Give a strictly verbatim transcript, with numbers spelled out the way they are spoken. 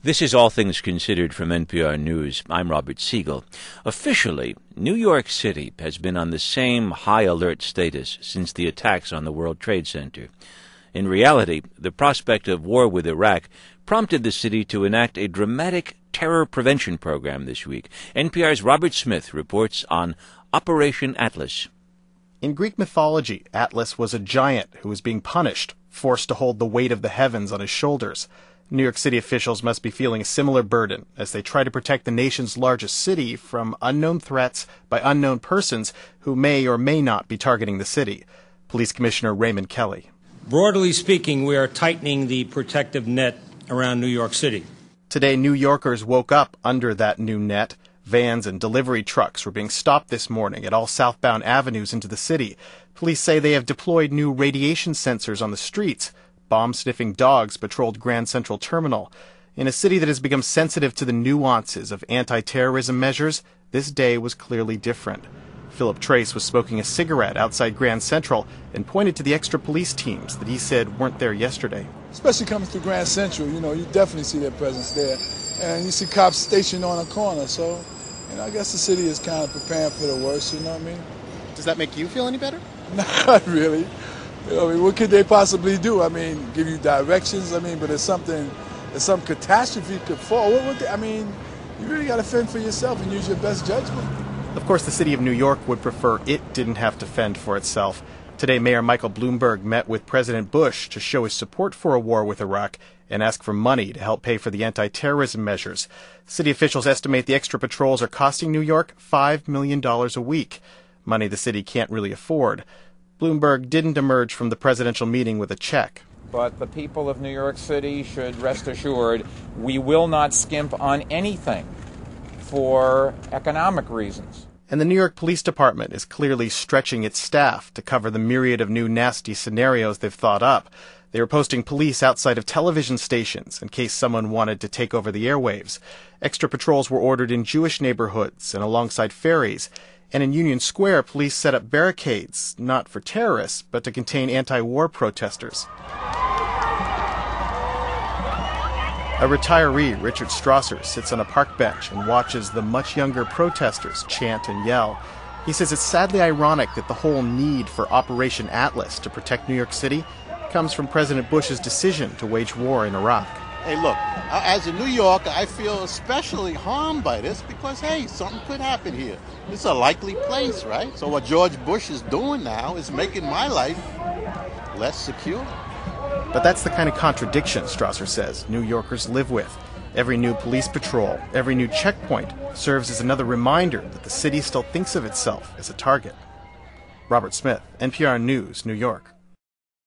This is All Things Considered from N P R News. I'm Robert Siegel. Officially, New York City has been on the same high alert status since the attacks on the World Trade Center. In reality, the prospect of war with Iraq prompted the city to enact a dramatic terror prevention program this week. N P R's Robert Smith reports on Operation Atlas. In Greek mythology, Atlas was a giant who was being punished, forced to hold the weight of the heavens on his shoulders. New York City officials must be feeling a similar burden as they try to protect the nation's largest city from unknown threats by unknown persons who may or may not be targeting the city. Police Commissioner Raymond Kelly. Broadly speaking, we are tightening the protective net around New York City. Today, New Yorkers woke up under that new net. Vans and delivery trucks were being stopped this morning at all southbound avenues into the city. Police say they have deployed new radiation sensors on the streets. Bomb-sniffing dogs patrolled Grand Central Terminal. In a city that has become sensitive to the nuances of anti-terrorism measures, this day was clearly different. Philip Trace was smoking a cigarette outside Grand Central and pointed to the extra police teams that he said weren't there yesterday. Especially coming through Grand Central, you know, you definitely see their presence there. And you see cops stationed on a corner, so, you know, I guess the city is kind of preparing for the worst, you know what I mean? Does that make you feel any better? Not really. You know, I mean, what could they possibly do? I mean, give you directions? I mean, but if something, if some catastrophe could fall, what would they, I mean, you really got to fend for yourself and use your best judgment. Of course, the city of New York would prefer it didn't have to fend for itself. Today, Mayor Michael Bloomberg met with President Bush to show his support for a war with Iraq and ask for money to help pay for the anti-terrorism measures. City officials estimate the extra patrols are costing New York five million dollars a week, money the city can't really afford. Bloomberg didn't emerge from the presidential meeting with a check. But the people of New York City should rest assured we will not skimp on anything for economic reasons. And the New York Police Department is clearly stretching its staff to cover the myriad of new nasty scenarios they've thought up. They were posting police outside of television stations in case someone wanted to take over the airwaves. Extra patrols were ordered in Jewish neighborhoods and alongside ferries. And in Union Square, police set up barricades, not for terrorists, but to contain anti-war protesters. A retiree, Richard Strasser, sits on a park bench and watches the much younger protesters chant and yell. He says it's sadly ironic that the whole need for Operation Atlas to protect New York City comes from President Bush's decision to wage war in Iraq. Hey, look, as a New Yorker, I feel especially harmed by this because, hey, something could happen here. It's a likely place, right? So what George Bush is doing now is making my life less secure. But that's the kind of contradiction, Strasser says, New Yorkers live with. Every new police patrol, every new checkpoint serves as another reminder that the city still thinks of itself as a target. Robert Smith, N P R News, New York.